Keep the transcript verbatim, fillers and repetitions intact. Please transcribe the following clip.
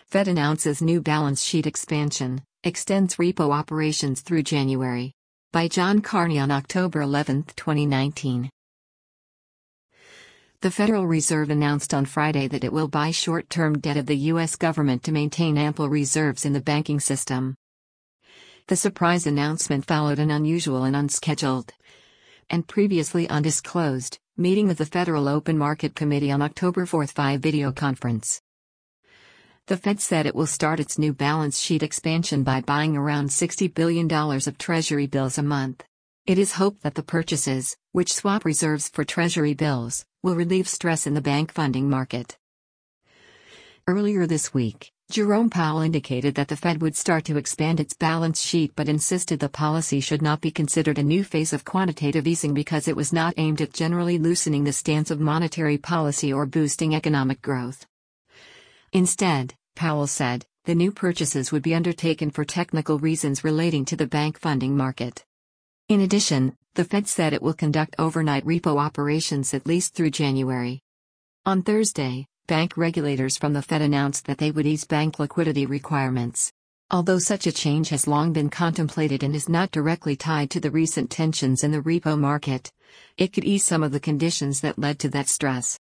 Fed announces new balance sheet expansion, extends repo operations through January. By John Carney on October eleventh, twenty nineteen. The Federal Reserve announced on Friday that it will buy short-term debt of the U S government to maintain ample reserves in the banking system. The surprise announcement followed an unusual and unscheduled, and previously undisclosed, meeting of the Federal Open Market Committee on October fourth via video conference. The Fed said it will start its new balance sheet expansion by buying around sixty billion dollars of Treasury bills a month. It is hoped that the purchases, which swap reserves for Treasury bills, will relieve stress in the bank funding market. Earlier this week, Jerome Powell indicated that the Fed would start to expand its balance sheet but insisted the policy should not be considered a new phase of quantitative easing because it was not aimed at generally loosening the stance of monetary policy or boosting economic growth. Instead, Powell said, the new purchases would be undertaken for technical reasons relating to the bank funding market. In addition, the Fed said it will conduct overnight repo operations at least through January. On Thursday, bank regulators from the Fed announced that they would ease bank liquidity requirements. Although such a change has long been contemplated and is not directly tied to the recent tensions in the repo market, it could ease some of the conditions that led to that stress.